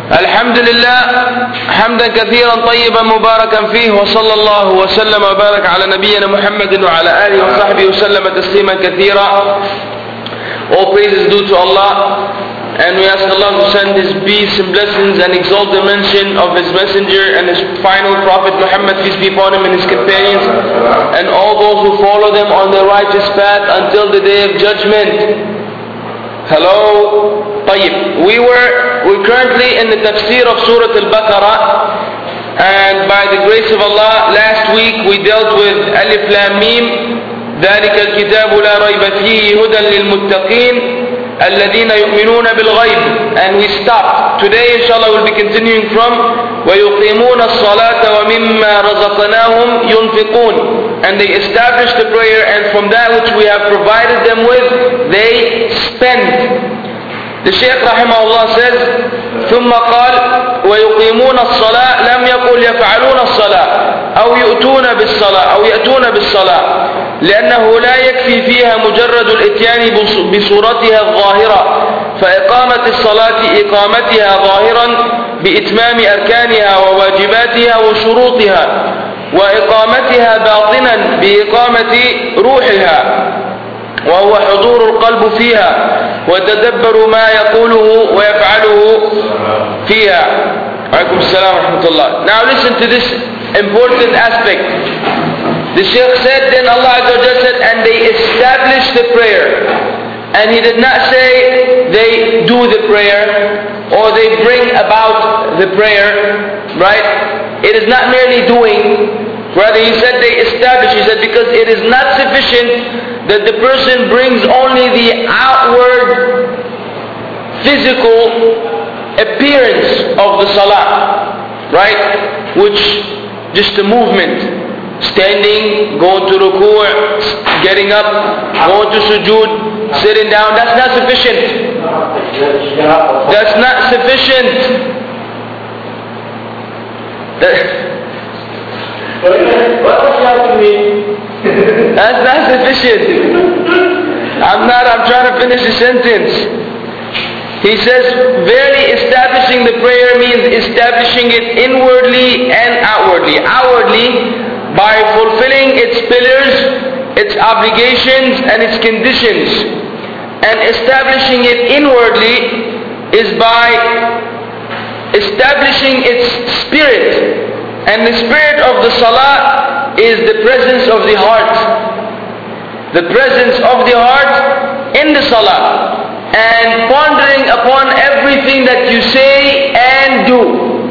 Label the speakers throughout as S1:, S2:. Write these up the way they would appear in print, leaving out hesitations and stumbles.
S1: الحمد لله حمدا كثيرا طيبا مباركا فيه وصلى الله وسلم وبارك على نبينا محمد وعلى آله وصحبه وسلم تسليما كثيرا. All praises due to Allah, and we ask Allah to send His peace and blessings and exalt the mention of His messenger and His final prophet Muhammad, peace be upon him, and his companions and all those who follow them on the righteous path until the day of judgment. Hello. طيب, we're currently in the tafsir of Surah Al-Baqarah, and by the grace of Allah, last week we dealt with Alif Lam Mim, ذلك الكتاب لا ريب فيه هدى للمتقين الذين يؤمنون بالغيب, and we stopped. Today inshallah we'll be continuing from ويقيمون الصلاة ومما رزقناهم ينفقون, and they establish the prayer, and from that which we have provided them with they spend. The Shaykh rahimahullah says ثم قال ويقيمون الصلاة لم يقل يفعلون الصلاة أو يؤتون بالصلاة أو يأتون بالصلاة, لأنه لا يكفي فيها مجرد الإتيان بصورتها الظاهرة, فإقامة الصلاة إقامتها ظاهرا بإتمام أركانها وواجباتها وشروطها, وإقامتها باطنا بإقامة روحها وهو حضور القلب فيها وتدبر ما يقوله ويفعله فيها. عليكم السلام ورحمة الله. Now listen to this important aspect. The Shaykh said, then Allah Azza wa Jalla said, and they established the prayer. And He did not say they do the prayer or they bring about the prayer, right? It is not merely doing. Rather, He said they establish. He said because it is not sufficient that the person brings only the outward physical appearance of the salah, right? Which just a movement, standing, going to ruku', getting up, going to sujood, sitting down. That's not sufficient. That's not sufficient. That's not sufficient. I'm trying to finish the sentence. He says, verily establishing the prayer means establishing it inwardly and outwardly. Outwardly, by fulfilling its pillars, its obligations, and its conditions. And establishing it inwardly is by establishing its spirit. And the spirit of the salah is the presence of the heart. The presence of the heart in the salah. And pondering upon everything that you say and do.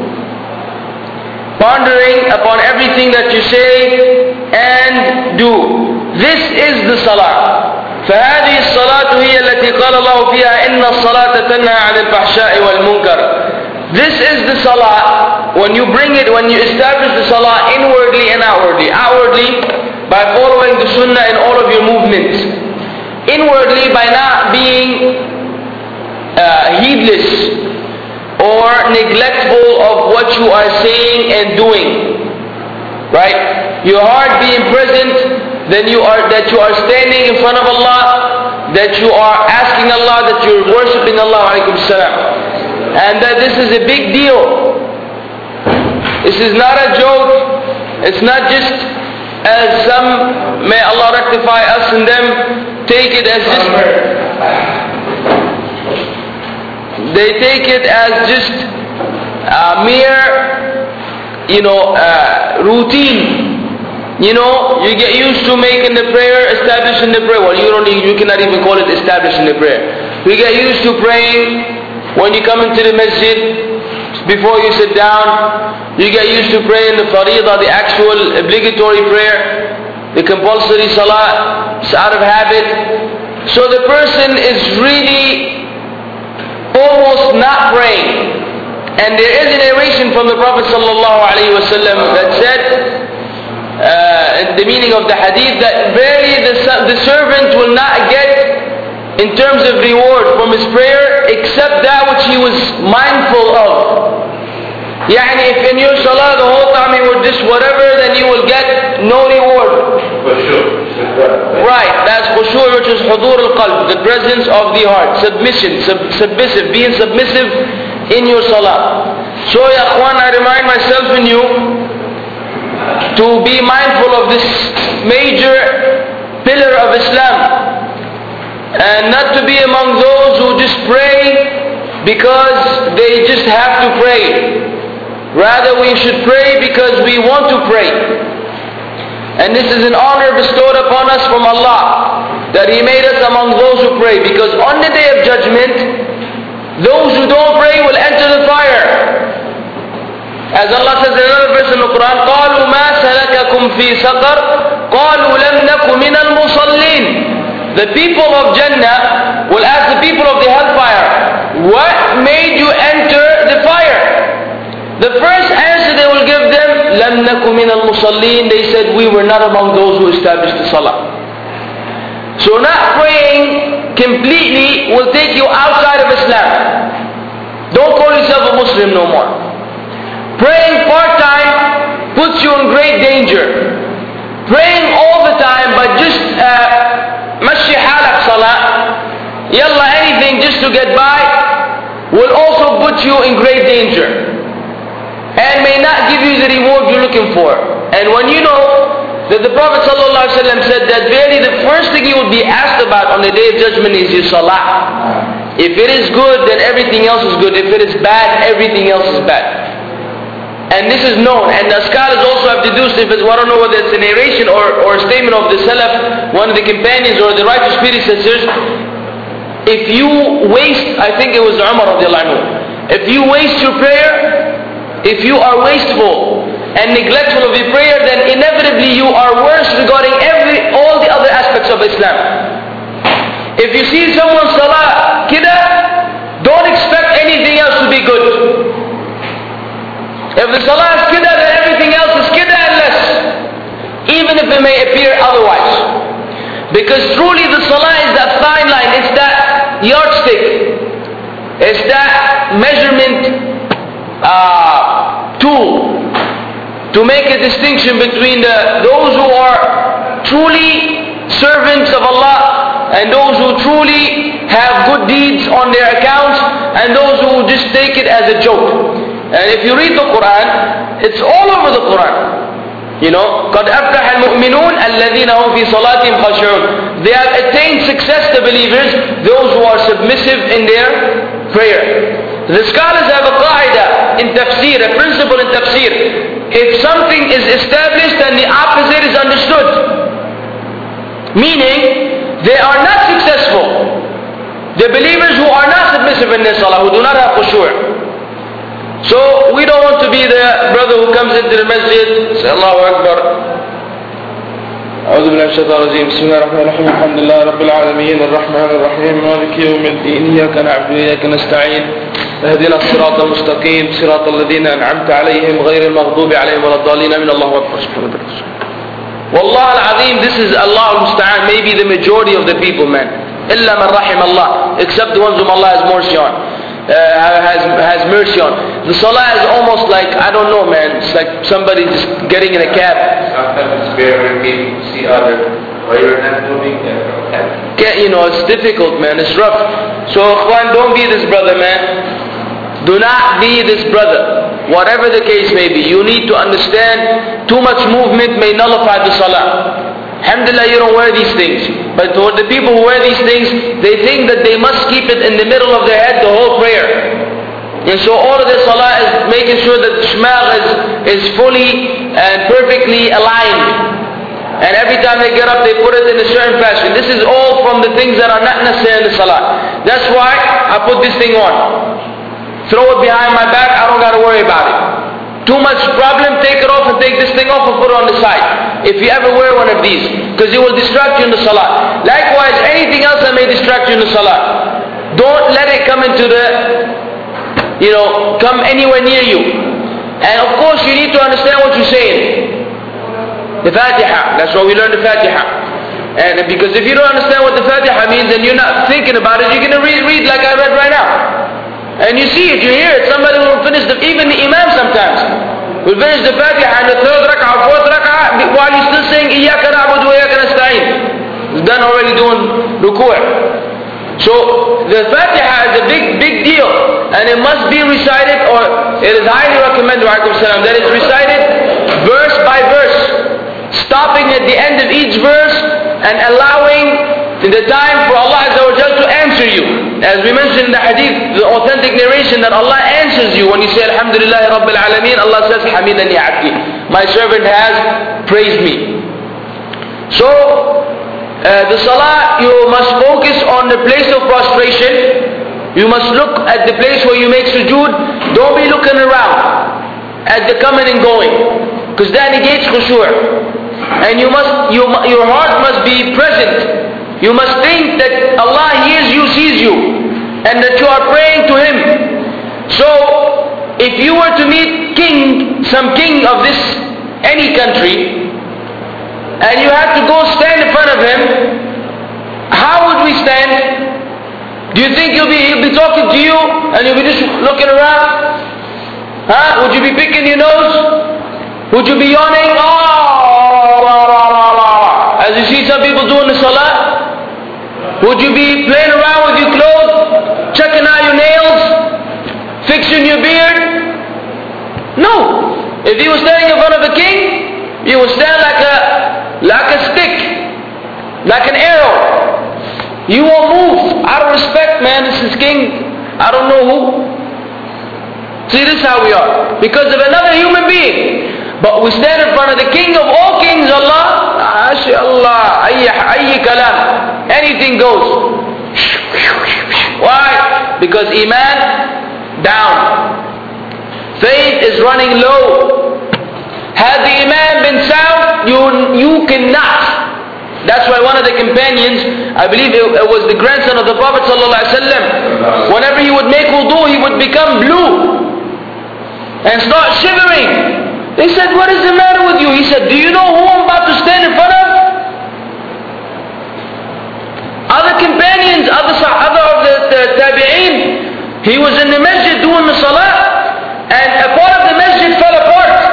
S1: Pondering upon everything that you say and do. This is the salah. فهذه الصلاة هي التي قال الله فيها إن الصلاة تنهى عن الفحشاء والمنكر. This is the salah. When you bring it, when you establish the salah inwardly and outwardly. Outwardly, by following the sunnah in all of your movements. Inwardly, by not being heedless or neglectful of what you are saying and doing. Right? Your heart being present, then that you are standing in front of Allah, that you are asking Allah, that you are worshipping Allah. Alaikum salam. And that this is a big deal. This is not a joke. It's not just as some, may Allah rectify us and them, take it as just, they take it as just a mere, routine. You get used to making the prayer, establishing the prayer. Well, you cannot even call it establishing the prayer. You get used to praying when you come into the masjid, before you sit down. You get used to praying the faridah, the actual obligatory prayer, the compulsory salah. It's out of habit. So the person is really almost not praying. And there is a narration from the Prophet ﷺ that said, the meaning of the hadith, that verily the servant will not get in terms of reward from his prayer except that which he was mindful of. Yani if in your salah the whole time you would just whatever, then you will get no reward. Right, that's khushu', which is hudur al-qalb, the presence of the heart, submission, submissive, being submissive in your salah. So ya akhwan, I remind myself and you to be mindful of this major pillar of Islam, and not to be among those who just pray because they just have to pray. Rather, we should pray because we want to pray. And this is an honor bestowed upon us from Allah, that He made us among those who pray. Because on the Day of Judgment, those who don't pray will enter the fire. As Allah says in another verse in the Quran, قَالُوا مَا سَلَكَكُمْ فِي سَقَرٍ قَالُوا لَمْ نَكُ مِنَ الْمُصَلِّينَ. The people of Jannah will ask the people of the hellfire, what made you enter the fire? The first answer they will give them, لَمْ نَكُ مِنَ الْمُصَلِّينَ. They said, we were not among those who established the salah. So not praying completely will take you outside of Islam. Don't call yourself a Muslim no more. Praying part-time puts you in great danger. Praying all the time, but just mashi halak salah, yalla anything just to get by, will also put you in great danger, and may not give you the reward you're looking for. And when you know that the Prophet ﷺ said that very the first thing you will be asked about on the Day of Judgment is your salah. If it is good, then everything else is good. If it is bad, everything else is bad. And this is known, and the scholars also have deduced, if it's, I don't know whether it's a narration or a statement of the Salaf, one of the companions or the righteous predecessors, if you waste, I think it was Umar radiallahu anhu, if you waste your prayer, if you are wasteful and neglectful of your prayer, then inevitably you are worse regarding all the other aspects of Islam. If you see someone's salah kida, don't expect anything else to be good. If the salah is kida, then everything else is kida and less, even if it may appear otherwise. Because truly the salah is that fine line, it's that yardstick, it's that measurement tool to make a distinction between those who are truly servants of Allah and those who truly have good deeds on their accounts and those who just take it as a joke. And if you read the Quran, it's all over the Quran. You know, قَدْ أَفْلَحَ الْمُؤْمِنُونَ الَّذِينَ هُمْ فِي صَلَاتِهِمْ خَاشِعُونَ. They have attained success, the believers, those who are submissive in their prayer. The scholars have a qaida in tafsir, a principle in tafsir. If something is established, then the opposite is understood. Meaning, they are not successful. The believers who are not submissive in their salah, who do not have khushu'. So we don't want to be the brother who comes into the masjid, say Allahu Akbar. أعوذ بالله من الشيطان الرجيم. بسم الله الرحمن الرحيم. الحمد لله رب العالمين الرحمن الرحيم مالك يوم الدين إياك نعبد وإياك نستعين اهدنا الصراط المستقيم صراط الذين أنعمت عليهم غير المغضوب عليهم ولا الضالين آمين. الله أكبر. Wallah al-Azim, this is Allah al-Musta'an, maybe the majority of the people, man. إلا من رحم Allah, except the ones whom Allah has mercy on. Has mercy on. The salah is almost like, I don't know, man, it's like somebody just getting in a cab.
S2: Sometimes it's very people see other, while you're not moving,
S1: You know, it's difficult, man, it's rough. So, Ikhwan, don't be this brother, man. Do not be this brother. Whatever the case may be, you need to understand, too much movement may nullify the salah. Alhamdulillah, you don't wear these things. But for the people who wear these things, they think that they must keep it in the middle of their head the whole prayer. And so all of their salah is making sure that the shmaq is fully and perfectly aligned. And every time they get up, they put it in a certain fashion. This is all from the things that are not necessary in the salah. That's why I put this thing on. Throw it behind my back, I don't got to worry about it. Too much problem, take it off and take this thing off and put it on the side. If you ever wear one of these, because it will distract you in the salah. Likewise, anything else that may distract you in the salah, don't let it come into come anywhere near you. And of course, you need to understand what you're saying. The Fatiha, that's why we learn the Fatiha. And because if you don't understand what the Fatiha means and you're not thinking about it, you're going to read like I read right now. And you see it, you hear it. Somebody will finish even the Imam sometimes will finish the Fatiha and the third rak'ah, fourth rak'ah, while he's still saying Iyaka na'budu wa iyaka nasta'in. He's done already doing ruku'. So the Fatiha is a big deal, and it must be recited, or it is highly recommended that it's recited verse by verse, stopping at the end of each verse and allowing the time for Allah Azza wa Jal to answer you. As we mentioned in the hadith, the authentic narration, that Allah answers you when you say Alhamdulillah Rabbil Alameen. Allah says Hamidani Abdi, my servant has praised me. So the salah, you must focus on the place of prostration. You must look at the place where you make sujood. Don't be looking around at the coming and going, because that negates khushu'. And your heart must be present. You must think that Allah hears you, sees you, and that you are praying to Him. So if you were to meet some king of any country, and you had to go stand in front of him, how would we stand? Do you think he'll be talking to you and you'll be just looking around? Huh? Would you be picking your nose? Would you be yawning? As you see some people do in the salah? Would you be playing around with your clothes, checking out your nails, fixing your beard? No. If you were standing in front of a king, you would stand like a stick, like an arrow. You won't move. Out of respect, man, this is king, I don't know who. See, this is how we are, because of another human being. But we stand in front of the king of all kings, Allah. MashaAllah, ayy kalam, anything goes. Why? Because iman down, faith is running low. Had the iman been sound, you cannot. That's why one of the companions, I believe it was the grandson of the Prophet ﷺ, whenever he would make wudu, he would become blue and start shivering. They said, what is the matter with you? He said, do you know who I'm about to stand in front of? Other companions, other of the tabi'een, he was in the masjid doing the salah, and a part of the masjid fell apart.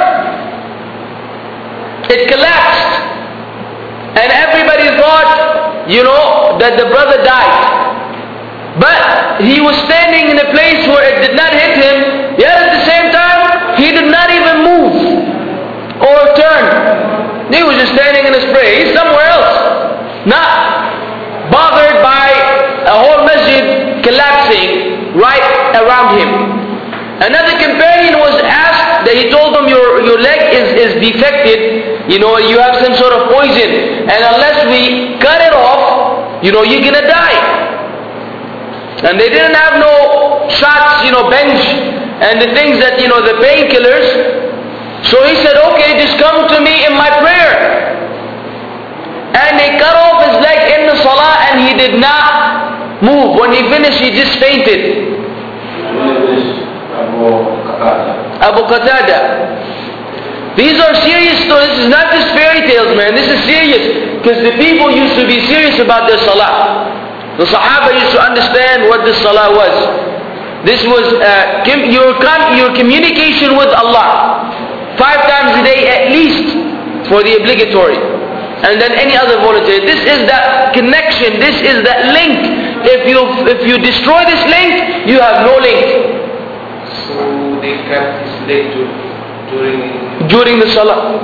S1: It collapsed, and everybody thought, that the brother died. But he was standing in a place where it did not hit him, yet at the same time, he did not even move or turn. He was just standing in his prayer. He's somewhere else, not bothered by a whole masjid collapsing right around him. Another companion was asked, that he told them, your leg is defected, you have some sort of poison, and unless we cut it off, you're gonna die. And they didn't have no shots, bench, and the things that, the painkillers. So he said, okay, just come to me in my prayer. And they cut off his leg in the salah, and he did not move. When he finished, he just fainted. Abu Qatada. These are serious stories. This is not just fairy tales, man. This is serious, because the people used to be serious about their salah. The Sahaba used to understand what this salah was. This was your communication with Allah 5 times a day at least, for the obligatory, and then any other voluntary. This is that connection. This is that link. If you destroy this link, you have no link.
S2: So they kept his leg
S1: during the salah.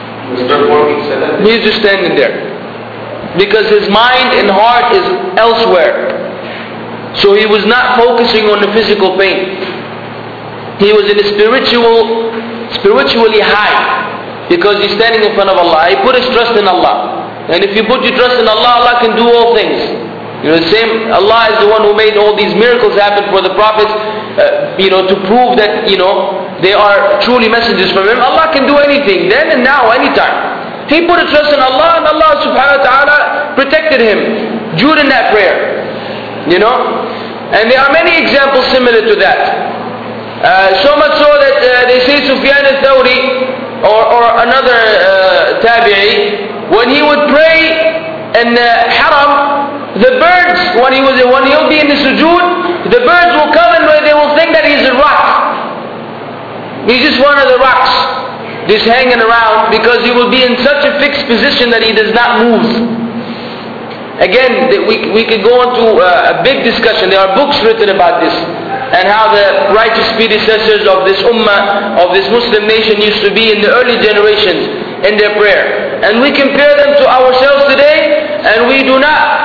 S1: He's just standing there, because his mind and heart is elsewhere. So he was not focusing on the physical pain. He was in a spiritually high, because he's standing in front of Allah. He put his trust in Allah. And if you put your trust in Allah, Allah can do all things. Allah is the one who made all these miracles happen for the prophets, to prove that, they are truly messengers from Him. Allah can do anything, then and now, anytime. He put a trust in Allah, and Allah subhanahu wa ta'ala protected him during that prayer. And there are many examples similar to that. So much so that they say Sufyan al-Thawri or another tabi'i, when he would pray in the haram, the birds, when he'll be in the sujood, the birds will come and they will think that he's a rock. He's just one of the rocks, just hanging around, because he will be in such a fixed position that he does not move. Again, we could go into a big discussion. There are books written about this, and how the righteous predecessors of this ummah, of this Muslim nation used to be in the early generations in their prayer. And we compare them to ourselves today, and we do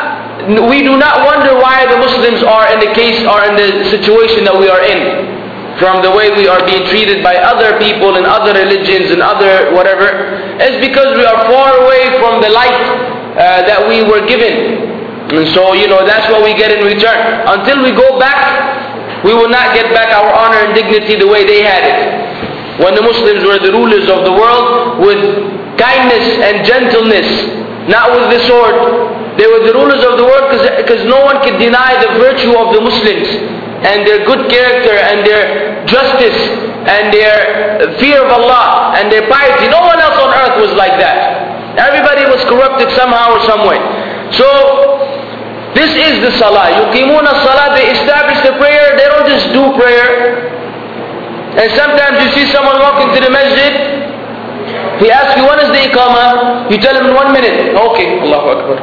S1: not wonder why the Muslims are in the situation that we are in, from the way we are being treated by other people and other religions and other whatever. It's because we are far away from the light that we were given. And so, that's what we get in return. Until we go back, we will not get back our honor and dignity the way they had it. When the Muslims were the rulers of the world with kindness and gentleness, not with the sword. They were the rulers of the world because no one could deny the virtue of the Muslims and their good character and their justice and their fear of Allah and their piety. No one else on earth was like that. Everybody was corrupted somehow or some way. So, this is the salah. Yuqimuna salah, they establish the prayer. They don't just do prayer. And sometimes you see someone walk into the masjid. He asks you, when is the iqamah? You tell him in 1 minute. Okay, Allahu Akbar.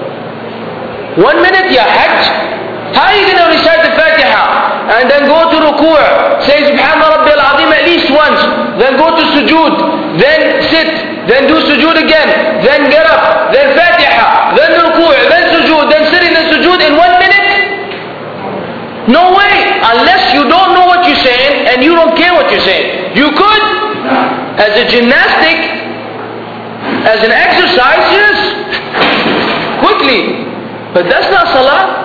S1: 1 minute, ya hajj? How are you going to recite the Fatiha? And then go to ruku', say Subhana Rabbi al-Azim at least once. Then go to sujood. Then sit. Then do sujood again. Then get up. Then Fatiha. Then ruku'. Then sujood. Then sit in the sujood in 1 minute? No way. Unless you don't know what you're saying and you don't care what you're saying. You could. As a gymnastic, as an exercise, yes. Quickly. But that's not salah.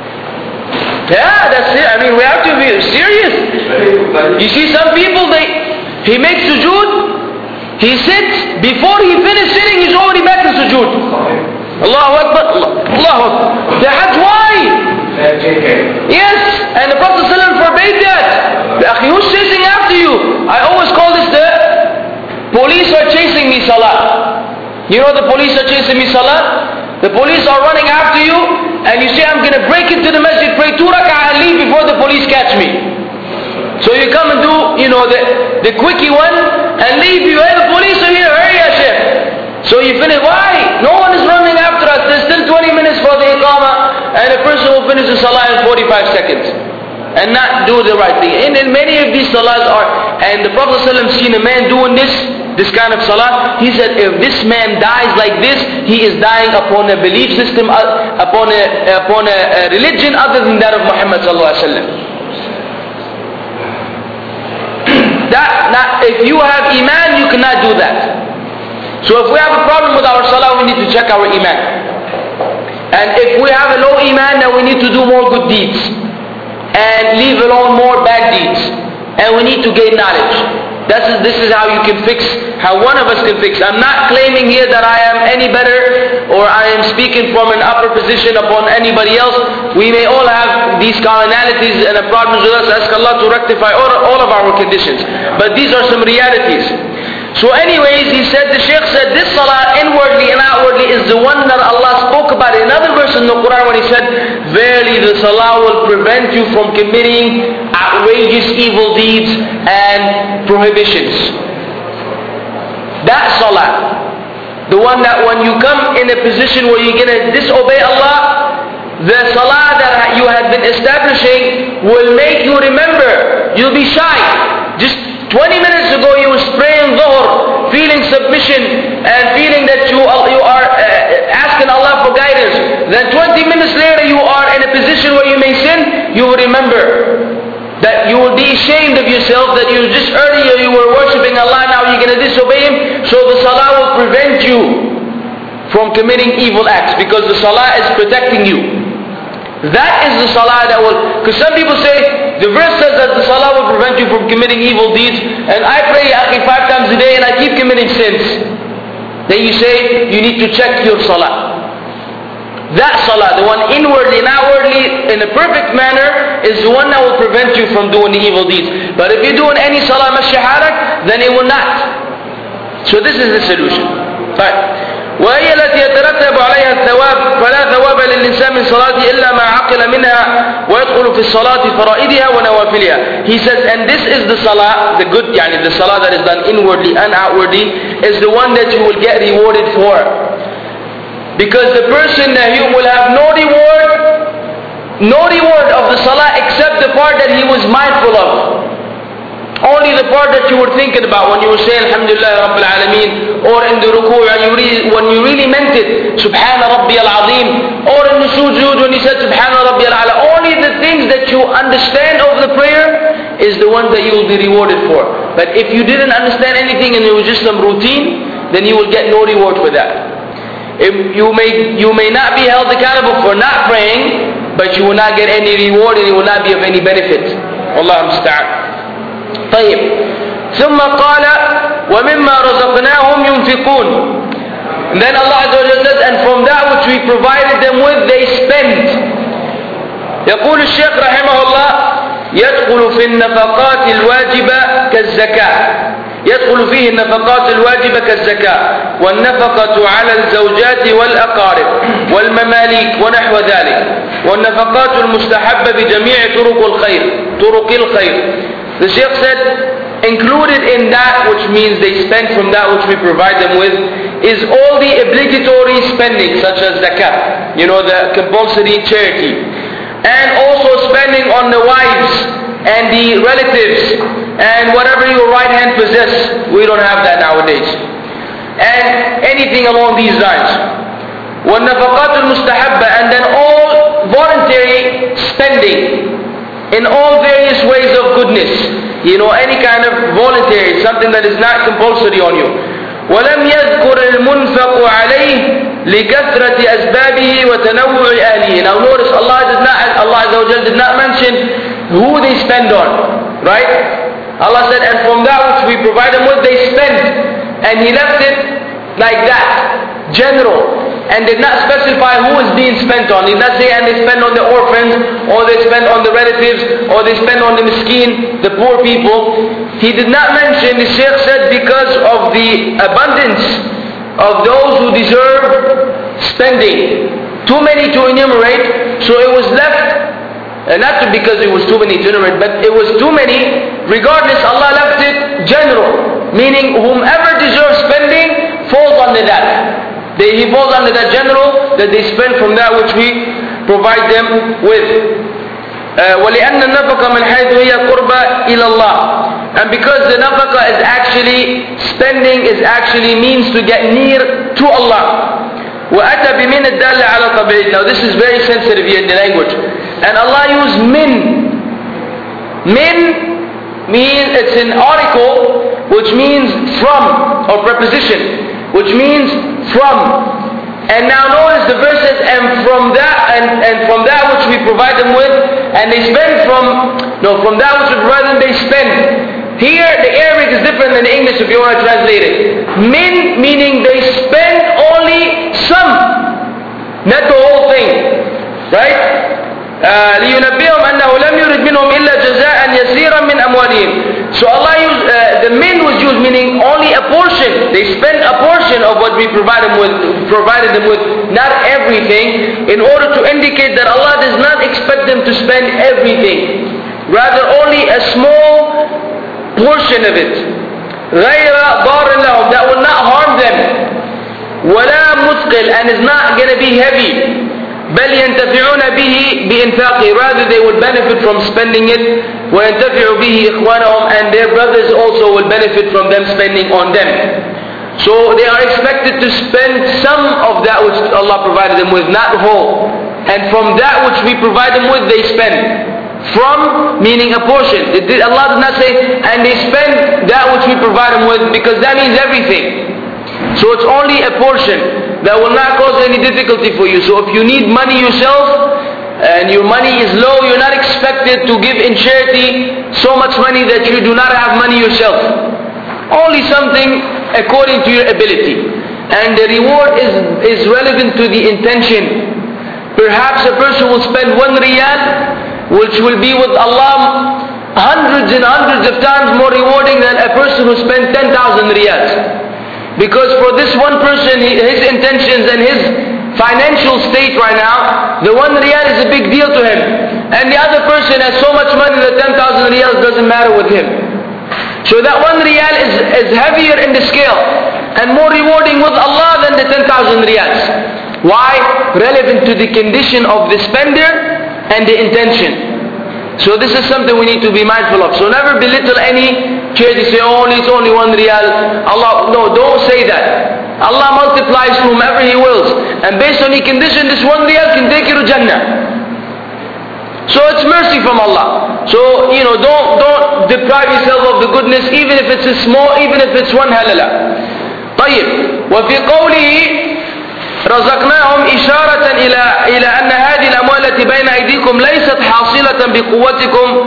S1: Yeah, that's it. I mean, we have to be serious. You see some people, he makes sujood, he sits, before he finishes sitting, he's already back in sujood. Allahu Akbar, Allahu Akbar. The hajj, why? Yes, and the Prophet ﷺ forbade that. Who's chasing after you? I always call this the police are chasing me salah. You know the police are chasing me salah? The police are running after you, and you say, I'm going to break into the masjid, pray 2 rak'ah and leave before the police catch me. So you come and do, the quickie one, and leave. You, hey, the police are here, hurry ya Shaykh. So you finish, why? No one is running after us. There's still 20 minutes for the iqamah, and a person will finish the salah in 45 seconds. And not do the right thing. And then many of these salahs are, and the Prophet ﷺ seen a man doing this kind of salah. He said, if this man dies like this, he is dying upon a belief system, upon a religion other than that of Muhammad ﷺ. If you have iman, you cannot do that. So if we have a problem with our salah, we need to check our iman. And if we have a low iman, then we need to do more good deeds. And leave alone more bad deeds. And we need to gain knowledge. This is how you can fix, how one of us can fix. I'm not claiming here that I am any better or I am speaking from an upper position upon anybody else. We may all have these commonalities and problems with us. Ask Allah to rectify all of our conditions. But these are some realities. So anyways, the Shaykh said, this salah inwardly and outwardly is the one that Allah spoke about in another verse in the Quran when He said, verily the salah will prevent you from committing outrageous evil deeds and prohibitions. That salah, the one that when you come in a position where you're going to disobey Allah, the salah that you had been establishing will make you remember. You'll be shy. Just 20 minutes ago you were praying Dhuhr, feeling submission and feeling that you are asking Allah for guidance. Then 20 minutes later you are in a position where you may sin. You will remember that you will be ashamed of yourself, that earlier you were worshipping Allah, now you're going to disobey Him. So the salah will prevent you from committing evil acts, because the salah is protecting you. That is the salah that will, because some people say, the verse says that the salah will prevent you from committing evil deeds, and I pray 5 times a day and I keep committing sins. Then you say, you need to check your salah. That salah, the one inwardly and outwardly in a perfect manner, is the one that will prevent you from doing the evil deeds. But if you're doing any salah mashaharak, then it will not. So this is the solution. Right. وهي التي يترتب عليها الثواب فلا ثواب للإنسان من صلاته إلا ما عقل منها ويدخل في الصلاة فرائدها ونوافلها. He says, and this is the salah, the good, the salah that is done inwardly and outwardly, is the one that you will get rewarded for. Because the person will have no reward of the salah except the part that he was mindful of. Only the part that you were thinking about when you were saying Alhamdulillah Rabbil Alameen, or in the ruku' when you really meant it, Subhana Rabbiyal Azim, or in the sujood when you said Subhana Rabbiyal Ala. Only the things that you understand of the prayer is the one that you will be rewarded for. But if you didn't understand anything and it was just some routine, then you will get no reward for that. You may not be held accountable for not praying, but you will not get any reward and it will not be of any benefit. Wallahu musta'an. طيب ثم قال ومما رزقناهم ينفقون. And then Allah Azza wa Jalla says, and from that which we provided them with they spend. يقول الشيخ رحمه الله يدخل في النفقات الواجبة كالزكاة. يدخل فيه النفقات الواجبة كالزكاة والنفقة على الزوجات والأقارب والمماليك ونحو ذلك والنفقات المستحبة بجميع طرق الخير. The Shaykh said, included in that, which means they spend from that which we provide them with, is all the obligatory spending, such as zakat, the compulsory charity, and also spending on the wives and the relatives and whatever your right hand possess. We don't have that nowadays. And anything along these lines. وَالنَّفَقَاتُ الْمُسْتَحَبَّةِ, and then all voluntary spending in all various ways of goodness, any kind of voluntary, something that is not compulsory on you. وَلَمْ يَذْكُرِ الْمُنْفَقُ عَلَيْهِ لِكَثْرَةِ أَسْبَابِهِ وَتَنَوُّعِ أَهْلِهِ. Now notice Allah Azza wa Jalla did not mention who they spend on, right? Allah said, and from that which we provide them with they spend, and He left it like that, general, and did not specify who is being spent on. He did not say, and they spend on the orphans, or they spend on the relatives, or they spend on the miskeen, the poor people. He did not mention, the Shaykh said, because of the abundance of those who deserve spending. Too many to enumerate, so it was left, not because it was too many to enumerate, but it was too many. Regardless, Allah left it general, meaning whomever deserves spending falls under that. He falls under that general, that they spend from that which we provide them with. وَلِأَنَّ النَّفَقَ مِنْ حَيْثُ هِيَ قُرْبَ إِلَى اللَّهِ. And because the nafaqa is actually, spending is actually means to get near to Allah. وَأَتَى بِمِنْ الدَّالَّ عَلَى طَبْعِهِ. Now this is very sensitive here in the language. And Allah used min. Min means, it's an article which means from, or preposition, which means from. And now notice the verse says, and from that which we provide them with, and they spend from that which we provide them, they spend. Here the Arabic is different than the English if you want to translate it. Min meaning they spend only some, not the whole thing, right? لِيُنَبِّئُهُمْ أَنَّهُ لَمْ يُرِدْ مِنْهُمْ إِلَّا جَزَاءً يَسِيرًا مِنْ أَمْوَالِهِمْ. So Allah used, the min was used meaning only a portion. They spent a portion of what we provided them with, not everything, in order to indicate that Allah does not expect them to spend everything. Rather only a small portion of it. غَيْرَ ضَارٍ لَهُمْ, that will not harm them. وَلَا مُثْقِلٍ, and is not going to be heavy. بل ينتفعون به بإنفاقه, rather they will benefit from spending it. وينتفع به إخوانهم, and their brothers also will benefit from them spending on them. So they are expected to spend some of that which Allah provided them with, not whole. And from that which we provide them with they spend. From meaning a portion. Allah does not say and they spend that which we provide them with, because that means everything. So it's only a portion that will not cause any difficulty for you. So if you need money yourself and your money is low, you're not expected to give in charity so much money that you do not have money yourself. Only something according to your ability. And the reward is relevant to the intention. Perhaps a person will spend 1 riyal, which will be with Allah hundreds and hundreds of times more rewarding than a person who spent 10,000 riyals. Because for this one person, his intentions and his financial state right now, the 1 riyal is a big deal to him. And the other person has so much money that 10,000 riyals doesn't matter with him. So that 1 riyal is heavier in the scale and more rewarding with Allah than the 10,000 riyals. Why? Relevant to the condition of the spender and the intention. So this is something we need to be mindful of. So never belittle any charity. Say, oh, it's only 1 riyal. Allah, no, don't say that. Allah multiplies to whomever He wills. And based on the condition, this 1 riyal can take you to Jannah. So it's mercy from Allah. So, don't deprive yourself of the goodness, even if it's a small, even if it's 1 halala. طيب. وفي قوله رزقناهم إشارة إلى أن هذه الأموال التي بين أيديكم ليست حاصلة بقوتكم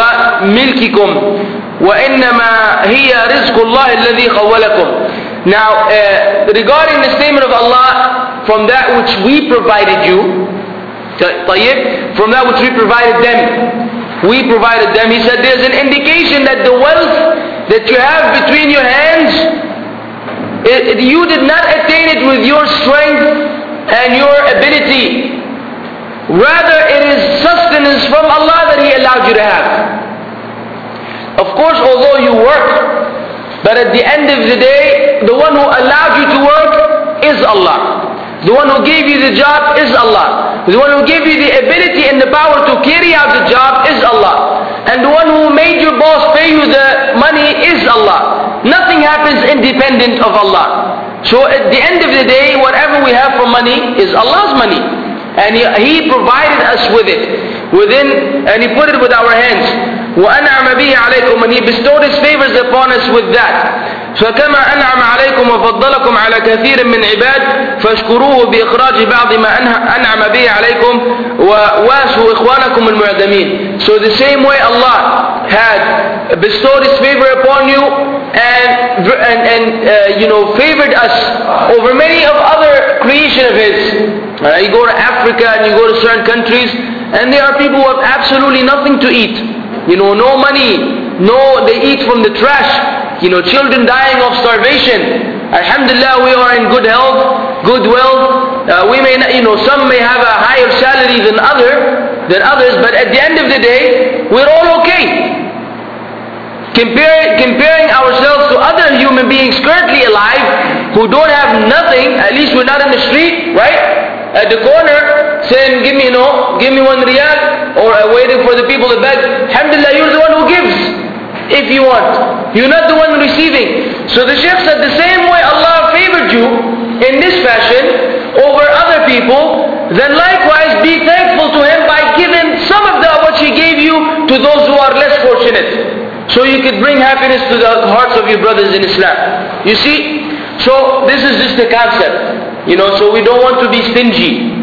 S1: وملككم وإنما هي رزق الله الذي خولكم. Now, regarding the statement of Allah, from that which we provided you, طيب, from that which we provided them, He said there's an indication that the wealth that you have between your hands, you did not attain it with your strength and your ability. Rather, it is sustenance from Allah that He allowed you to have. Of course, although you work, but at the end of the day, the one who allowed you to work is Allah. The one who gave you the job is Allah. The one who gave you the ability and the power to carry out the job is Allah. And the one who made your boss pay you the money is Allah. Nothing happens independent of Allah. So at the end of the day, whatever we have for money is Allah's money. And He provided us with it. And He put it with our hands. وَأَنْعَمَ بِهِ عَلَيْكُمْ, and He bestowed His favors upon us with that. فكما أنعم عليكم وفضلكم على كثير من عباد فاشكروه بإخراج بعض ما أنعم به عليكم وواسوا إخوانكم المعدمين. So the same way Allah had bestowed His favor upon you and favored us over many of other creation of His. You go to Africa and you go to certain countries and there are people who have absolutely nothing to eat. No money. No, they eat from the trash. Children dying of starvation. Alhamdulillah, we are in good health, good wealth. We may not, some may have a higher salary than others, but at the end of the day, we're all okay. Comparing ourselves to other human beings currently alive who don't have nothing, at least we're not in the street, right? At the corner, saying, give me 1 riyal, or waiting for the people to beg. Alhamdulillah, you're the one who gives, if you want. You're not the one receiving. So the Shaykh said, the same way Allah favored you in this fashion over other people, then likewise be thankful to Him by giving some of what He gave you to those who are less fortunate. So you could bring happiness to the hearts of your brothers in Islam. You see? So this is just a concept. So we don't want to be stingy.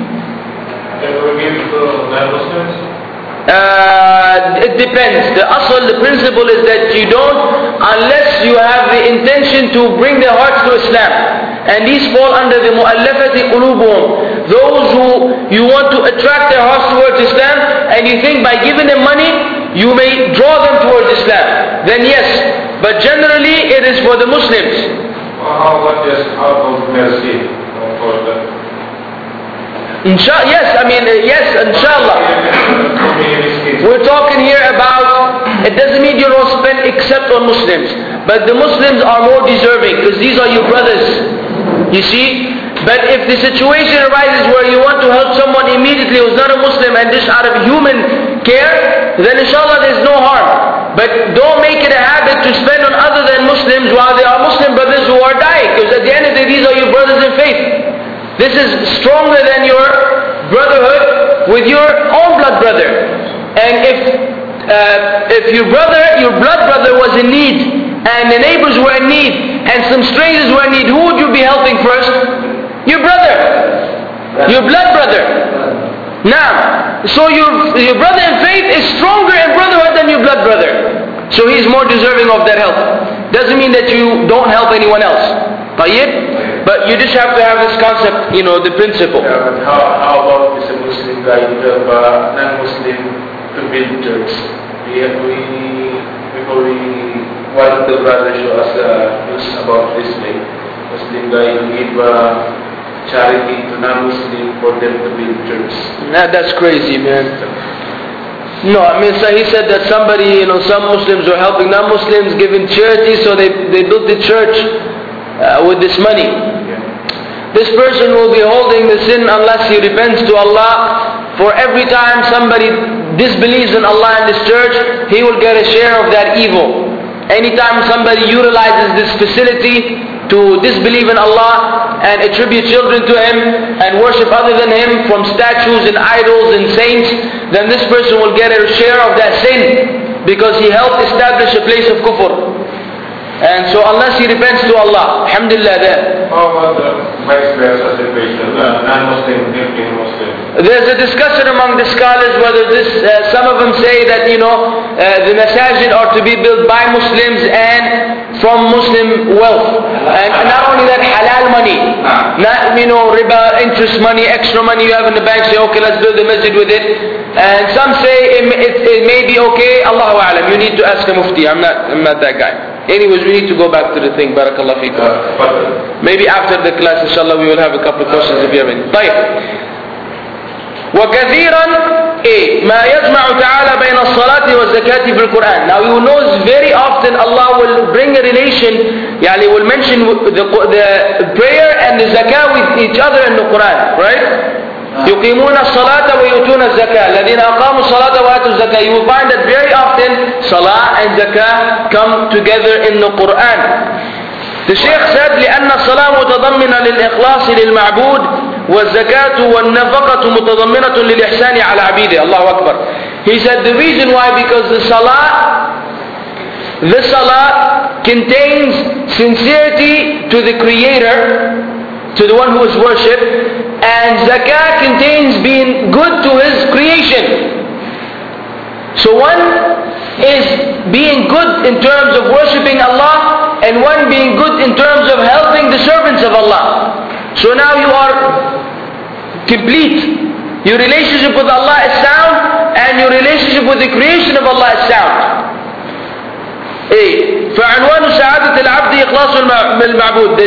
S1: It depends. The principle is that you don't, unless you have the intention to bring their hearts to Islam. And these fall under the mu'allafati qulubuhum. Those who you want to attract their hearts towards Islam, and you think by giving them money, you may draw them towards Islam. Then yes. But generally, it is for the Muslims.
S2: How about mercy?
S1: Yes, inshallah. We're talking here about, it doesn't mean you don't spend except on Muslims. But the Muslims are more deserving because these are your brothers. You see? But if the situation arises where you want to help someone immediately who's not a Muslim and just out of human care, then inshallah there's no harm. But don't make it a habit to spend on other than Muslims while there are Muslim brothers who are dying. Because at the end of the day, these are your brothers in faith. This is stronger than your brotherhood with your own blood brother. And if your blood brother was in need, and the neighbors were in need, and some strangers were in need, who would you be helping first? Your brother. Your blood brother. Now, so your brother in faith is stronger in brotherhood than your blood brother. So he's more deserving of that help. Doesn't mean that you don't help anyone else. But you just have to have this concept, the principle.
S2: Yeah, but how about this Muslim guy who help non-Muslim to build church? One of the brothers show us news about this thing. Muslim guy who give charity to non-Muslim for them to build church.
S1: Nah, that's crazy, man. No, so he said that somebody, some Muslims were helping non-Muslims, giving charity, so they built the church with this money. this person will be holding the sin unless he repents to Allah. For every time somebody disbelieves in Allah and this church, he will get a share of that evil. Anytime somebody utilizes this facility to disbelieve in Allah and attribute children to Him and worship other than Him from statues and idols and saints, then this person will get a share of that sin because he helped establish a place of kufr. And so unless he repents to Allah, alhamdulillah, there.
S2: How about the vice versa situation, non-Muslim helping Muslim?
S1: There's a discussion among the scholars whether this, some of them say that, the masajid are to be built by Muslims and from Muslim wealth. And not only that, halal money. Not, riba, interest money, extra money you have in the bank, say, okay, let's build a masjid with it. And some say it may be okay, Allahu A'lam. You need to ask a mufti, I'm not that guy. Anyways, we need to go back to the thing. Barakallah feekum. Maybe after the class, inshallah, we will have a couple of questions if you have any. طيب. وكثيرا ما يجمع تعالى بين الصلاة والزكاة في القرآن. Now you know very often Allah will bring a relation, will mention the prayer and the zakah with each other in the Quran, right? يقيمون الصلاة ويؤتون الزكاة الذين أقاموا الصلاة وآتوا الزكاة. You will find that very often Salah and Zakah come together in the Quran. The Shaykh said لأن الصلاة متضمنة للإخلاص للمعبود والزكاة والنفقة متضمنة للإحسان على عبيده. الله أكبر. He said the reason why, because the Salah contains sincerity to the Creator, to the one who is worshipped, and zakah contains being good to his creation. So one is being good in terms of worshipping Allah, and one being good in terms of helping the servants of Allah. So now you are complete. Your relationship with Allah is sound, and your relationship with the creation of Allah is sound. فعنوان سعادة العبد إخلاص المعبود.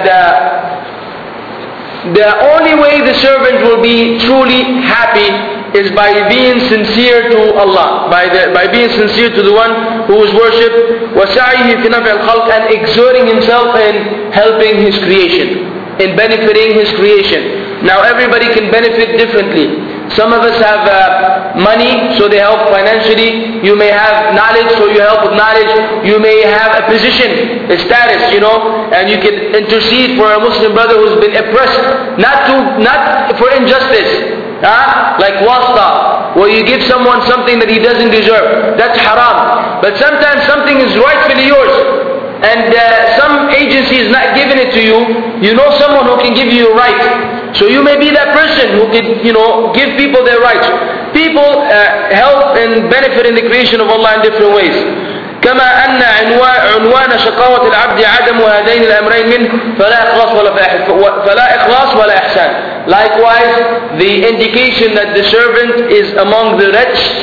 S1: The only way the servant will be truly happy is by being sincere to Allah, by being sincere to the one who is worshipped, وَسَعِيهِ فِي نَفْعِ الْخَلْقِ, and exerting himself in helping his creation, in benefiting his creation. Now everybody can benefit differently. Some of us have money, so they help financially. You may have knowledge, so you help with knowledge. You may have a position, a status, and you can intercede for a Muslim brother who's been oppressed, not for injustice, like wasta, where you give someone something that he doesn't deserve. That's haram. But sometimes something is rightfully yours, and some agency is not giving it to you. You know someone who can give you your right. So you may be that person who can, give people their rights. People help and benefit in the creation of Allah in different ways. كما أن عنوان شقاوة العبد عدم هذين الأمرين منه فلا إخلاص ولا إحسان. Likewise, the indication that the servant is among the wretched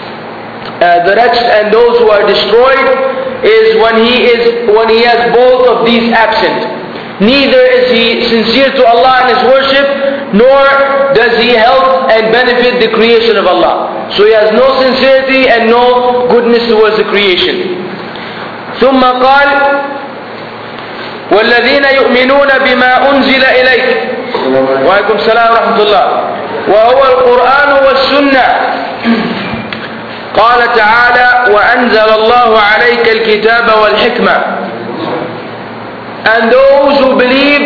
S1: and those who are destroyed is when he has both of these absent. Neither is he sincere to Allah in his worship, nor does he help and benefit the creation of Allah. So he has no sincerity and no goodness towards the creation. ثم قال والذين يؤمنون بما أنزل إليك وعليكم السلام ورحمة الله وهو القرآن والسنة. قال تعالى وأنزل الله عليك الكتاب والحكمة. And those who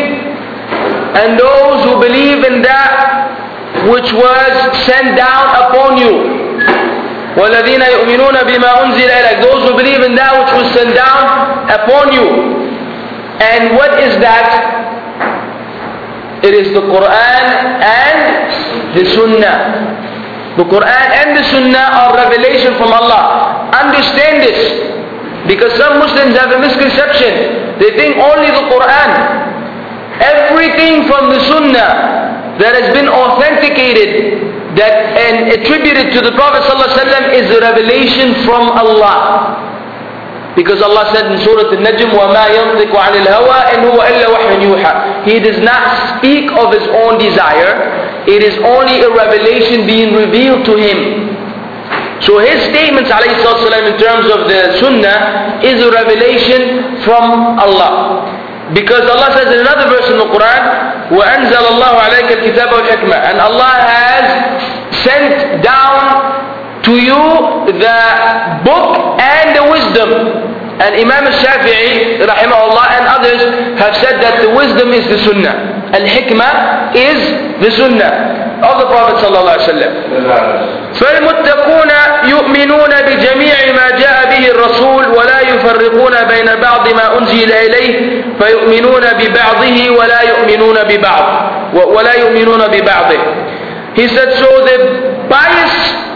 S1: believe in that which was sent down upon you. وَالَّذِينَ يُؤْمِنُونَ بِمَا أُنزِلَ إِلَيْكَ. Those who believe in that which was sent down upon you. And what is that? It is the Quran and the Sunnah. The Quran and the Sunnah are revelation from Allah. Understand this. Because some Muslims have a misconception. They think only the Quran. Everything from the Sunnah that has been authenticated and attributed to the Prophet ﷺ is a revelation from Allah. Because Allah said in Surah Al-Najm, وَمَا يَنطِقُ عَنِ الْهَوَىٰ إِنْ هُوَ إِلَّا وَحْيٌ يُوحَىٰ. He does not speak of his own desire. It is only a revelation being revealed to him. So his statements ﷺ in terms of the Sunnah is a revelation from Allah. Because Allah says in another verse in the Quran, وَأَنزَلَ اللَّهُ عَلَيْكَ الْكِتَابَ وَالْحِكْمَةِ, and Allah has sent down to you the book and the wisdom. And Imam al-Shafi'i rahimahullah and others have said that the wisdom is the sunnah. Al-hikmah is the sunnah of the Prophet sallallahu alaihi wasallam. فَالْمُتَّقُونَ يُؤْمِنُونَ بِجَمِيعِ مَا جَاءَ بِهِ الرَّسُولُ وَلَا يُفَرِّقُونَ بَيْنَ بَعْضِ مَا أُنْزِلَ إِلَيْهِ فَيُؤْمِنُونَ بِبَعْضِهِ وَلَا يُؤْمِنُونَ بِبَعْضِهِ. He said, so the pious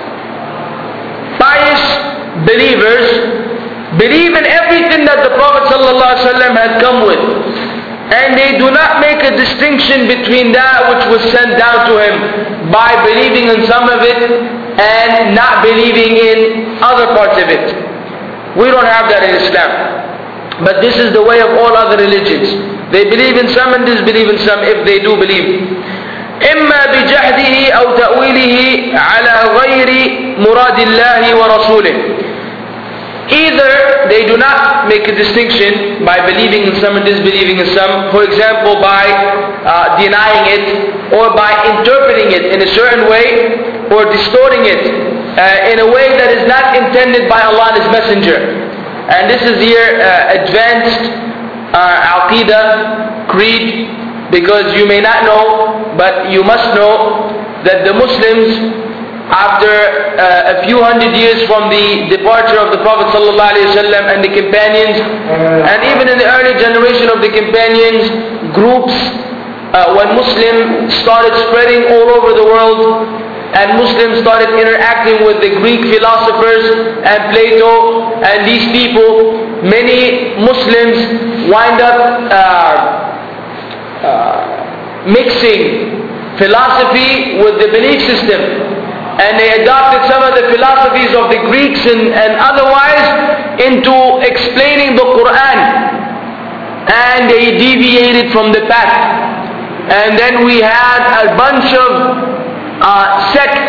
S1: believers believe in everything that the Prophet ﷺ had come with, and they do not make a distinction between that which was sent down to him by believing in some of it and not believing in other parts of it. We don't have that in Islam, but this is the way of all other religions. They believe in some and disbelieve in some, if they do believe. إما بجحده أو تأويله على غير مراد الله ورسوله. Either they do not make a distinction by believing in some and disbelieving in some, for example by denying it, or by interpreting it in a certain way, or distorting it in a way that is not intended by Allah and His Messenger. And this is here advanced Aqidah, creed, because you may not know, but you must know that the Muslims, after a few hundred years from the departure of the Prophet ﷺ and the companions, and even in the early generation of the companions, groups, when Muslims started spreading all over the world, and Muslims started interacting with the Greek philosophers and Plato and these people, many Muslims wind up mixing philosophy with the belief system. And they adopted some of the philosophies of the Greeks and otherwise into explaining the Quran. And they deviated from the path. And then we had a bunch of sects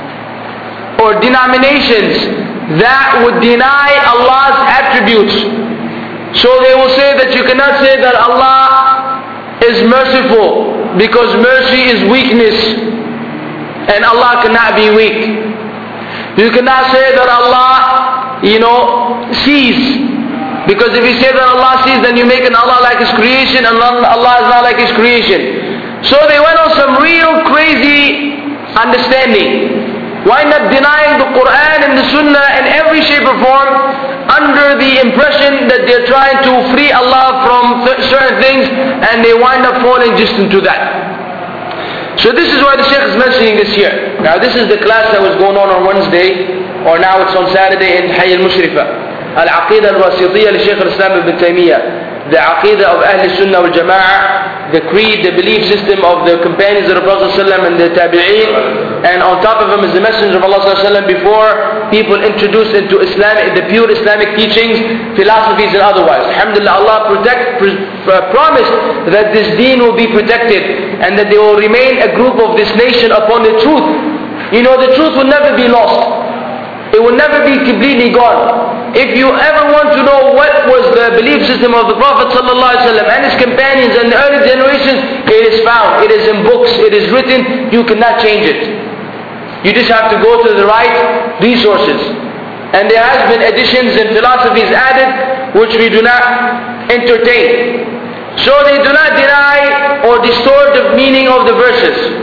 S1: or denominations that would deny Allah's attributes. So they will say that you cannot say that Allah is merciful, because mercy is weakness. And Allah cannot be weak. You cannot say that Allah, sees. Because if you say that Allah sees, then you make an Allah like His creation, and Allah is not like His creation. So they went on some real crazy understanding. Wind up denying the Quran and the Sunnah in every shape or form, under the impression that they're trying to free Allah from certain things, and they wind up falling just into that. So this is why the Shaykh is mentioning this here. Now this is the class that was going on Wednesday, or now it's on Saturday in Hayy al-Mushrifa. Al-Aqidah al-Wasitiyya li Shaykh al-Islam ibn Taymiyyah. The Aqidah of Ahl Sunnah wal Jama'ah, the creed, the belief system of the companions of the Prophet ﷺ and the Tabi'een. And on top of them is the Messenger of Allah ﷺ before people introduced into Islam, the pure Islamic teachings, philosophies and otherwise. Alhamdulillah, Allah promised that this deen will be protected, and that they will remain a group of this nation upon the truth. The truth will never be lost. It will never be completely gone. If you ever want to know what was the belief system of the Prophet ﷺ and his companions and the early generations, it is found, it is in books, it is written, you cannot change it. You just have to go to the right resources. And there has been additions and philosophies added which we do not entertain. So they do not deny or distort the meaning of the verses.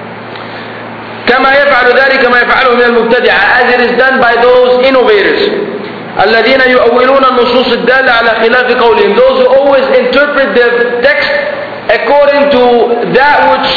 S1: كما يفعل ذلك ما يفعله من المبتدعة, as it is done by those innovators. الذين يؤولون النصوص الدالة على خلاف قولهم, those who always interpret the text according to that which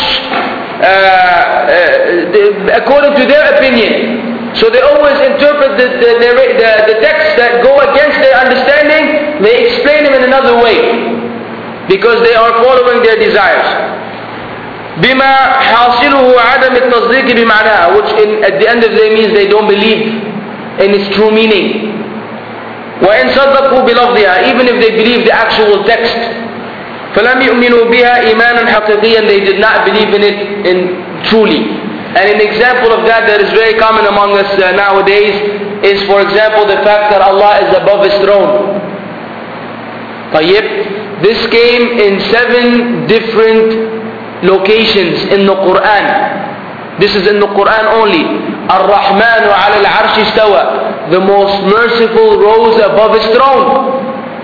S1: according to their opinion. So they always interpret the texts that go against their understanding. They explain them in another way, because they are following their desires. بما حاصله عدم التصديق بمعناها, which at the end of the day means they don't believe in its true meaning. وإن صدقوا بلفظها, even if they believe the actual text. فلم يؤمنوا بها إيمانا حقيقيا, they did not believe in it truly. And an example of that is very common among us nowadays is, for example, the fact that Allah is above His throne. طيب, this came in 7 different locations in the Quran. This is in the Quran only. Ar-Rahmanu ala al-Arsh istawa. The most merciful rose above his throne.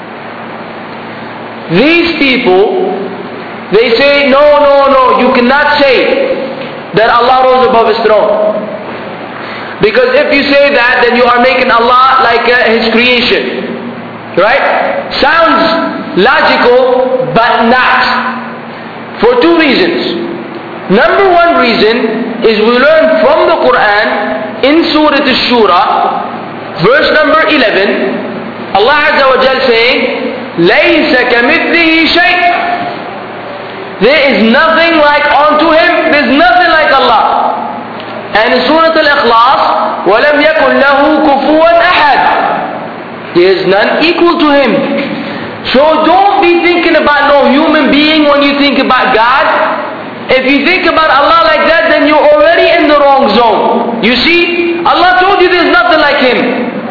S1: These people, they say, no, you cannot say that Allah rose above his throne. Because if you say that, then you are making Allah like his creation. Right? Sounds logical, but not. For 2 reasons. Number 1 reason is we learn from the Quran in Surah Ash-Shura, verse number 11, Allah Azza wa Jal saying, لَيْسَ كَمِثْلِهِ شَيْءٍ. There is nothing like unto him, there is nothing like Allah. And in Surah Al-Ikhlas, وَلَمْ يَكُنْ لَهُ كُفُوًا أَحَدٍ. There is none equal to him. So don't be thinking about no human being when you think about God. If you think about Allah like that, then you're already in the wrong zone. You see, Allah told you there's nothing like him.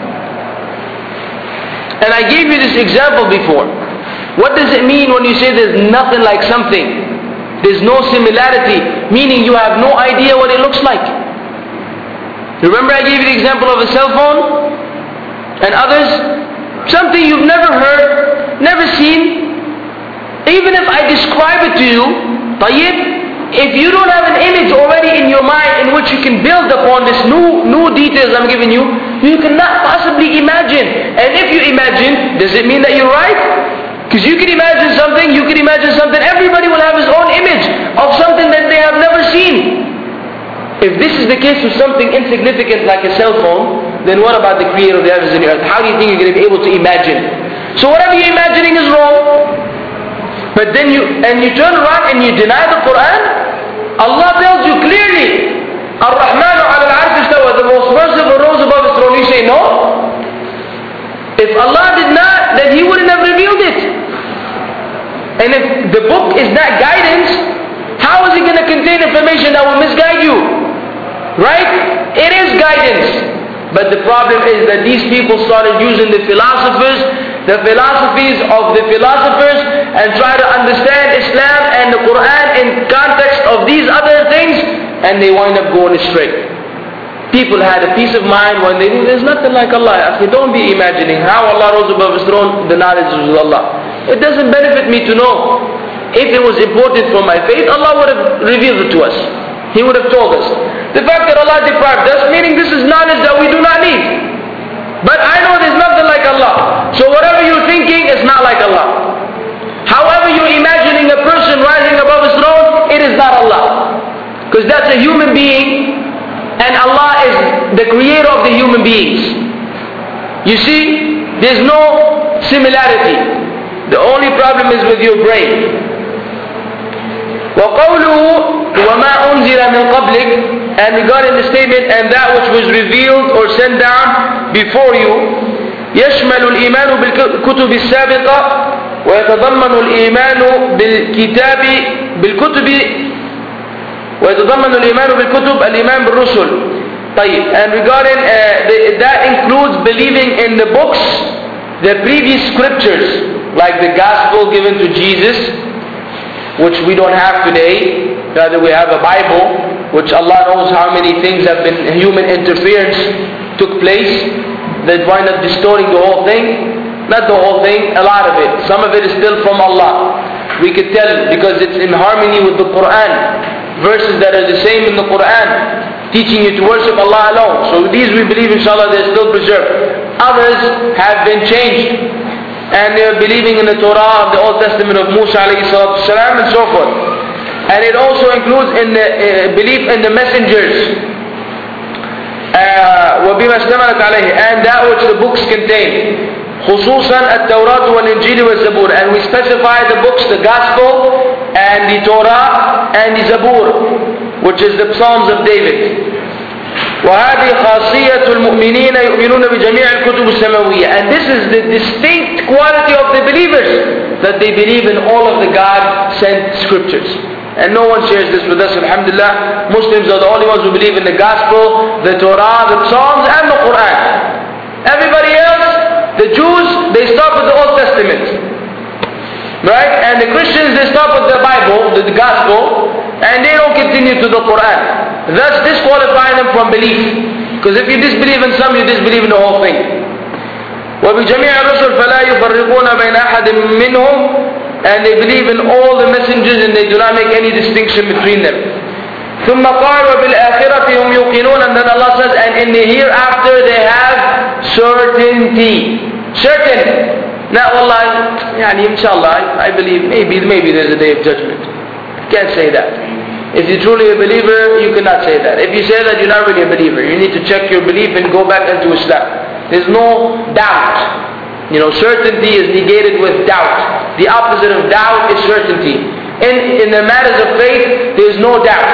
S1: And I gave you this example before. What does it mean when you say there's nothing like something? There's no similarity, meaning you have no idea what it looks like. Remember I gave you the example of a cell phone and others? Something you've never heard, never seen. Even if I describe it to you, طيب, if you don't have an image already in your mind in which you can build upon this new details I'm giving you, you cannot possibly imagine. And if you imagine, does it mean that you're right? Because you can imagine something, everybody will have his own image of something that they have never seen. If this is the case with something insignificant like a cell phone, then what about the creator of the heavens and the earth? How do you think you're going to be able to imagine? So whatever you're imagining is wrong. But then you turn around and you deny the Quran. Allah tells you clearly, Ar-Rahmanu ala al-Arsh istawa, the most merciful rose above his throne. You say no. If Allah did not, then He wouldn't have revealed it. And if the book is not guidance, how is it going to contain information that will misguide you? Right? It is guidance. But the problem is that these people started using the philosophies of the philosophers and try to understand Islam and the Quran in context of these other things, and they wind up going astray. People had a peace of mind when they knew there's nothing like Allah. I said, don't be imagining how Allah rose above His throne. The knowledge is with Allah. It doesn't benefit me to know. If it was important for my faith, Allah would have revealed it to us. He would have told us. The fact that Allah deprived us, meaning this is knowledge that we do not need. But I know there's nothing like Allah. So whatever you're thinking is not like Allah. However you're imagining a person rising above his throne, it is not Allah. Because that's a human being, and Allah is the creator of the human beings. You see, there's no similarity. The only problem is with your brain. وَقَوْلُهُ وَمَا أُنزِلَ مِنْ قَبْلِكَ, and regarding the statement, and that which was revealed or sent down before you, يشمل الإيمان بالكتب السابقة ويتضمن الإيمان بالكتاب بالكتب ويتضمن الإيمان بالكتب الإيمان بالرسل. طيب, and regarding that includes believing in the books, the previous scriptures, like the gospel given to Jesus, which we don't have today. Rather, we have a Bible, which Allah knows how many things have been, human interference took place that wind up distorting the whole thing. Not the whole thing, a lot of it. Some of it is still from Allah. We could tell because it's in harmony with the Quran. Verses that are the same in the Quran, teaching you to worship Allah alone. So these we believe, inshallah, they're still preserved. Others have been changed. And they are believing in the Torah of the Old Testament of Musa alayhi salatu salam and so forth. And it also includes in the belief in the messengers. وَبِمَا اشْتَمَلَتْ عَلَيْهِ, and that which the books contain. خُصُوصًا التَّوْرَاةُ وَالْإِنْجِيلِ وَالزَّبُورِ, and we specify the books, the Gospel and the Torah and the Zabur, which is the Psalms of David. وهذه خاصية المؤمنين يؤمنون بجميع الكتب السماوية, and this is the distinct quality of the believers, that they believe in all of the God-sent scriptures. And no one shares this with us, alhamdulillah. Muslims are the only ones who believe in the Gospel, the Torah, the Psalms and the Quran. Everybody else, the Jews, they start with the Old Testament. Right? And the Christians, they stop with the Bible, the gospel, and they don't continue to the Quran, thus disqualifying them from belief. Because if you disbelieve in some, you disbelieve in the whole thing. وَبِجَمِيعِ الرُّسُلِ فَلَا يُفَرِّقُونَ بَيْنَ أَحَدٍ مِّنْهُمْ, and they believe in all the messengers and they do not make any distinction between them. ثُمَّ قَالَ وَبِالْآخِرَةِ هُمْ يُوقِنُونَ, and then Allah says, and in the hereafter they have certainty. Certain. Now Allah, inshallah, I believe maybe there's a day of judgment. Can't say that. If you're truly a believer, you cannot say that. If you say that, you're not really a believer. You need to check your belief and go back into Islam. There's no doubt. Certainty is negated with doubt. The opposite of doubt is certainty. In the matters of faith, there's no doubt.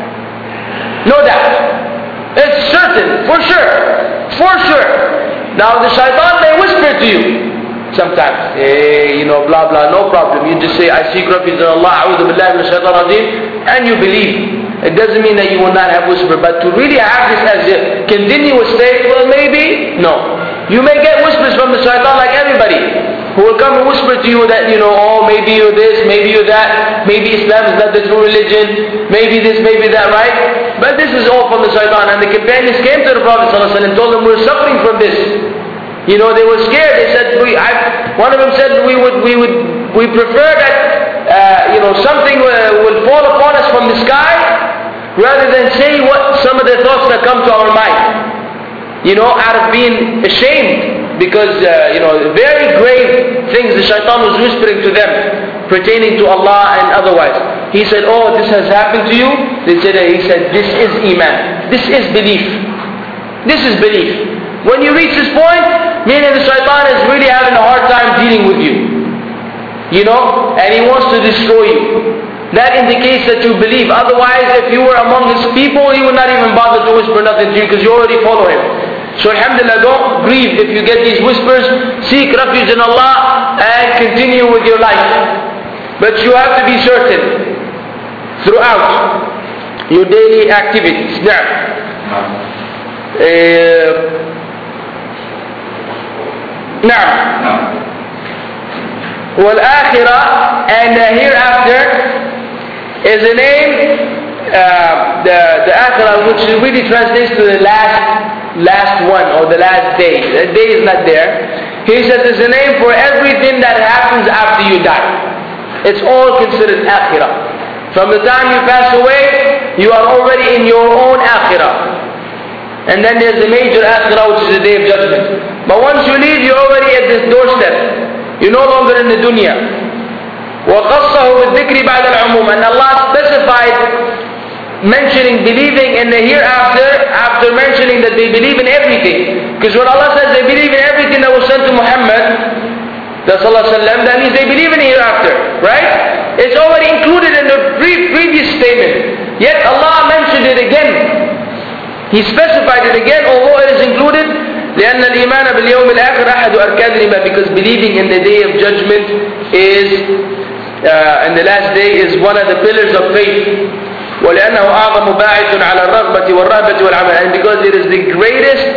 S1: No doubt. It's certain, for sure. For sure. Now the shaitan may whisper to you sometimes, hey, blah blah, no problem. You just say, I seek refuge in Allah, a'udhu billahi minash shaitan rajim, and you believe. It doesn't mean that you will not have whisper, but to really have this as a continuous state, well maybe, no. You may get whispers from the shaitan like everybody, who will come and whisper to you that, oh maybe you're this, maybe you're that, maybe Islam is not the true religion, maybe this, maybe that, right? But this is all from the shaitan. And the companions came to the Prophet ﷺ and told him, we're suffering from this. They were scared. They said, one of them said, we prefer that, something will fall upon us from the sky, rather than say what some of the thoughts that come to our mind. Out of being ashamed, because, very grave things the shaitan was whispering to them, pertaining to Allah and otherwise. He said, oh, this has happened to you? He said, this is Iman. This is belief. This is belief. When you reach this point, meaning the shaitan is really having a hard time dealing with you. And he wants to destroy you. That indicates that you believe. Otherwise, if you were among his people, he would not even bother to whisper nothing to you, because you already follow him. So alhamdulillah, don't grieve if you get these whispers. Seek refuge in Allah and continue with your life. But you have to be certain throughout your daily activities. Now, والآخرة, and the hereafter is a name, the akhirah, which really translates to the last one, or the last day. The day is not there. He says it's a name for everything that happens after you die. It's all considered akhirah. From the time you pass away, you are already in your own akhirah. And then there's the major akhirah, which is the day of judgment. But once you leave, you're already at this doorstep. You're no longer in the dunya. وَقَصَّهُ بِالذِّكْرِ بَعْدَ الْعُمُومِ, and Allah specified mentioning believing in the hereafter after mentioning that they believe in everything. Because when Allah says they believe in everything that was sent to Muhammad, that means they believe in the hereafter, right? It's already included in the previous statement. Yet Allah mentioned it again. He specified it again, although it is included. لأن الإيمان باليوم الآخر أحد أركان الإيمان, because believing in the day of judgment is, and the last day is one of the pillars of faith. ولأنه أعظم باعث على الرغبة والرهبة والعمل, and because it is the greatest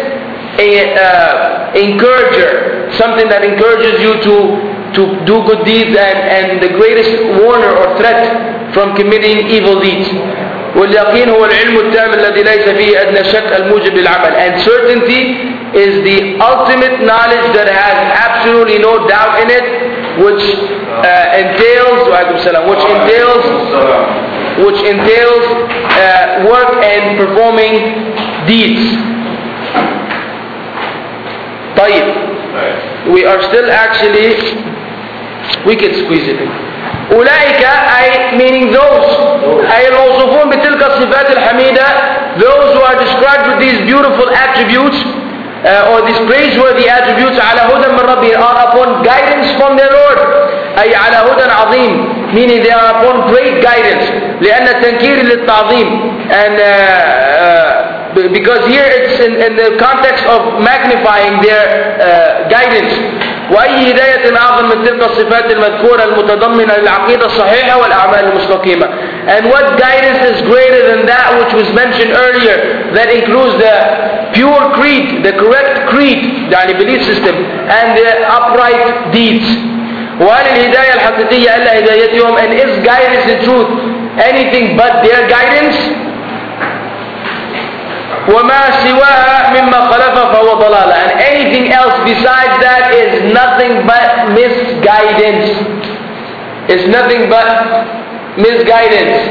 S1: encourager, something that encourages you to do good deeds, and the greatest warner or threat from committing evil deeds. واليقين هو العلم التام الذي ليس فيه أدنى شك الموجب للعمل, and certainty is the ultimate knowledge that has absolutely no doubt in it, which entails work and performing deeds. طيب, we are still actually, we can squeeze it in. أولئك, أي meaning those, أي الموصوفون بتلك الصفات الحميدة, those who are described with these beautiful attributes, or these praiseworthy attributes, على هدى من ربهم, are upon guidance from their Lord. أي على هدى عظيم, meaning they are upon great guidance. لأن التنكير للتعظيم, and because here it's in the context of magnifying their guidance. وأي هداية أعظم من تلك الصفات المذكورة المتضمنة للعقيدة الصحيحة والأعمال المستقيمة. And what guidance is greater than that which was mentioned earlier, that includes the pure creed, the correct creed, the belief system, and the upright deeds. وهل الهداية الحقيقية إلا هدايتهم, and is guidance in truth anything but their guidance? وما سواها مما خلف فهو ضلالة, and anything else besides that is nothing but misguidance. It's nothing but misguidance.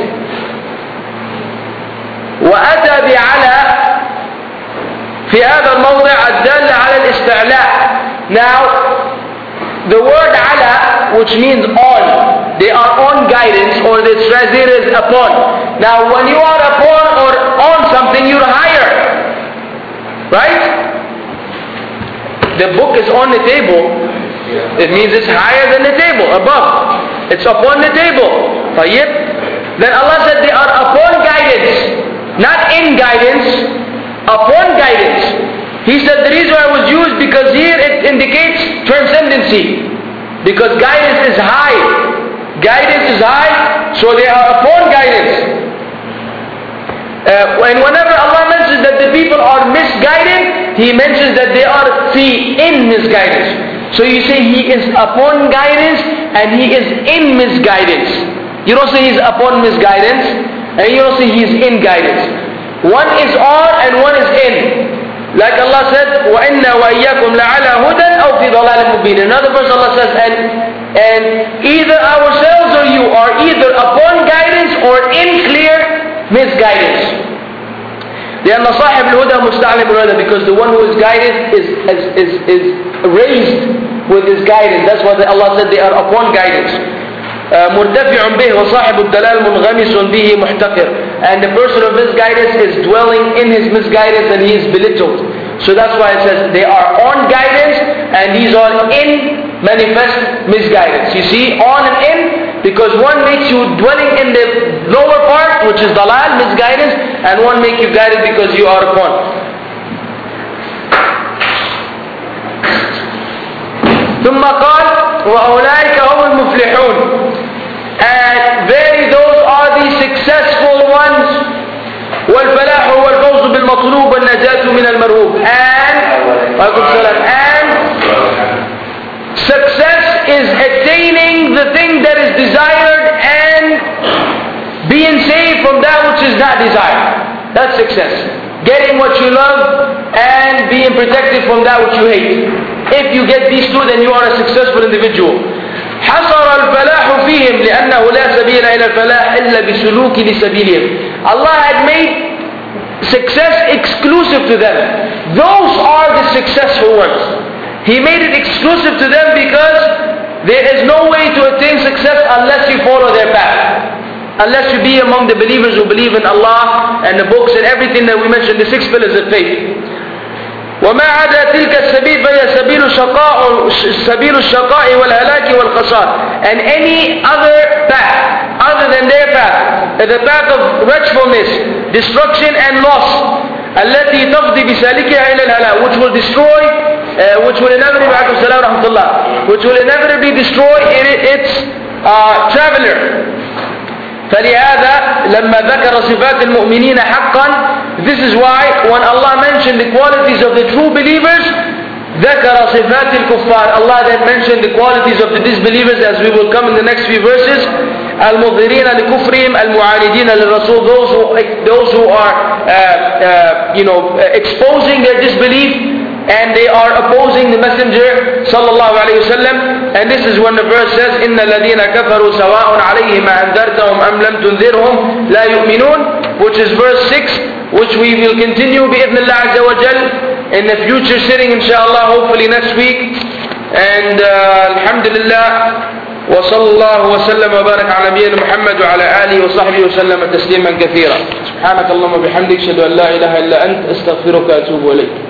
S1: وأتى بعلى في هذا الموضع الدالة على الاستعلاء. Now the word ala, which means on, they are on guidance, or they translated as upon. Now when you are upon or on something, you're higher, right? The book is on the table, it means it's higher than the table, above. It's upon the table. طيب? Then Allah said they are upon guidance, not in guidance, upon guidance. He said the reason why it was used because here it indicates transcendency. Because guidance is high. Guidance is high, so they are upon guidance. And whenever Allah mentions that the people are misguided, He mentions that they are in misguidance. So you say He is upon guidance and He is in misguidance. You don't say He is upon misguidance and you don't say He is in guidance. One is on and one is in. Like Allah said, وَإِنَّا وَإِيَّاكُمْ لَعَلَى هُدًى أَوْ فِي ضَلَالٍ مُبِينٍ. Another verse Allah says, and either ourselves or you are either upon guidance or in clear misguidance. لأن صاحب الهدى مستعلم بالهدى, because the one who is guided is raised with his guidance. That's why Allah said they are upon guidance. مرتفع به وصاحب الدلال منغمس به محتقر, and the person of misguidance is dwelling in his misguidance and he is belittled. So that's why it says they are on guidance and these are in manifest misguidance. You see, on and in, because one makes you dwelling in the lower part, which is dalal, misguidance, and one makes you guided because you are upon. ثم قال وأولئك هم المفلحون, and very those are the successful ones. والفلاح هو الفوز بالمطلوب والنجاة من المرهوب, and success is attaining the thing that is desired and being saved from that which is not desired. That's success. Getting what you love and being protected from that which you hate. If you get these two, then you are a successful individual. حصر الفلاح فيهم لأنه لا سبيل إلى الفلاح إلا بسلوك لسبيلهم. Allah had made success exclusive to them. Those are the successful ones. He made it exclusive to them because there is no way to attain success unless you follow their path. Unless you be among the believers who believe in Allah and the books and everything that we mentioned, the 6 pillars of faith. وما عدا تلك السبيل فهي سبيل الشقاء والهلاك والخسار. And any other path other than their path, the path of wretchedness, destruction and loss, التي تفضي بسالكها إلى الهلاك, which will destroy, which will inevitably destroy its traveler. فلهذا لما ذكر صفات المؤمنين حقا, this is why when Allah mentioned the qualities of the true believers, ذكر صفات الكفار, Allah then mentioned the qualities of the disbelievers, as we will come in the next few verses. المظهرين لكفرهم المعاندين للرسول, those who are exposing their disbelief and they are opposing the messenger sallallahu alayhi wasallam. And this is when the verse says إن الذين كفروا سواء عليهم أنذرتهم أم لم تنذرهم لا يؤمنون, which is verse 6, which we will continue بإذن الله عز وجل in the future sitting inshallah, hopefully next week. And alhamdulillah, وصلى الله وسلم وبارك على نبينا محمد وعلى آله وصحبه وسلم تسليما كثيرا. سبحانك اللهم وبحمدك أشهد أن لا إله إلا أنت أستغفرك وأتوب إليك.